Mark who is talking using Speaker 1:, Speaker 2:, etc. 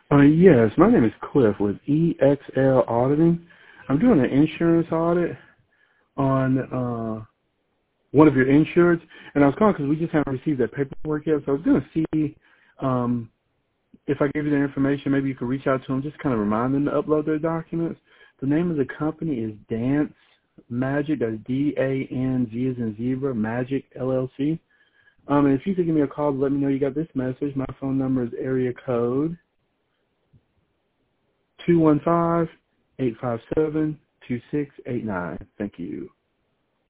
Speaker 1: Yes, my name is Cliff with EXL Auditing. I'm doing an insurance audit on one of your insureds, and I was calling because we just haven't received that paperwork yet. So I was going to see if I gave you the information, maybe you could reach out to them, just kind of remind them to upload their documents. The name of the company is Dance Magic. That's D-A-N-Z as in zebra, Magic LLC. And if you could give me a call to let me know you got this message, my phone number is area code 215-857-2689. Thank you.